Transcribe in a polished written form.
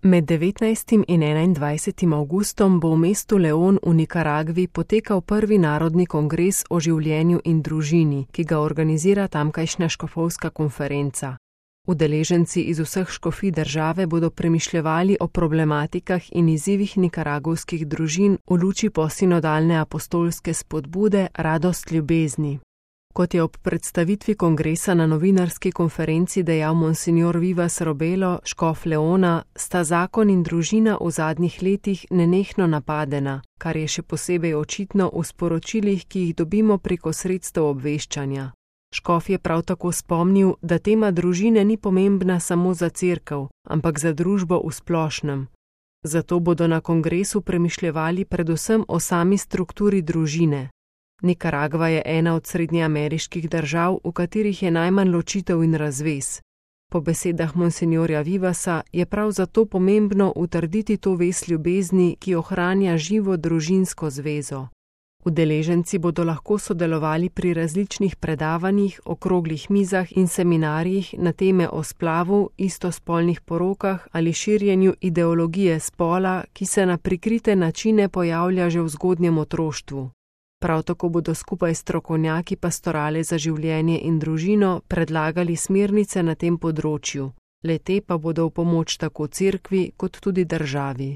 Med 19. in 21. avgustom bo v mestu León v Nikaragvi potekal prvi narodni kongres o življenju in družini, ki ga organizira tamkajšnja škofovska konferenca. Udeleženci iz vseh škofij države bodo premišljevali o problematikah in izzivih nikaragovskih družin v luči posinodalne apostolske spodbude Radost ljubezni. Kot je ob predstavitvi kongresa na novinarski konferenci dejal monsignor Vivas Robelo, škof Leona, sta zakon in družina v zadnjih letih nenehno napadena, kar je še posebej očitno v sporočilih, ki jih dobimo preko sredstev obveščanja. Škof je prav tako spomnil, da tema družine ni pomembna samo za cerkev, ampak za družbo v splošnem. Zato bodo na kongresu premišljevali predvsem o sami strukturi družine. Nikaragva je ena od srednjeameriških držav, v katerih je najmanj ločitev in razvez. Po besedah monsinjorja Vivasa je prav zato pomembno utrditi to vez ljubezni, ki ohranja živo družinsko zvezo. Udeleženci bodo lahko sodelovali pri različnih predavanjih, okroglih mizah in seminarjih na teme o splavu, istospolnih porokah ali širjenju ideologije spola, ki se na prikrite načine pojavlja že v zgodnjem otroštvu. Prav tako bodo skupaj s strokovnjaki pastorale za življenje in družino predlagali smernice na tem področju. Le te pa bodo v pomoč tako cerkvi kot tudi državi.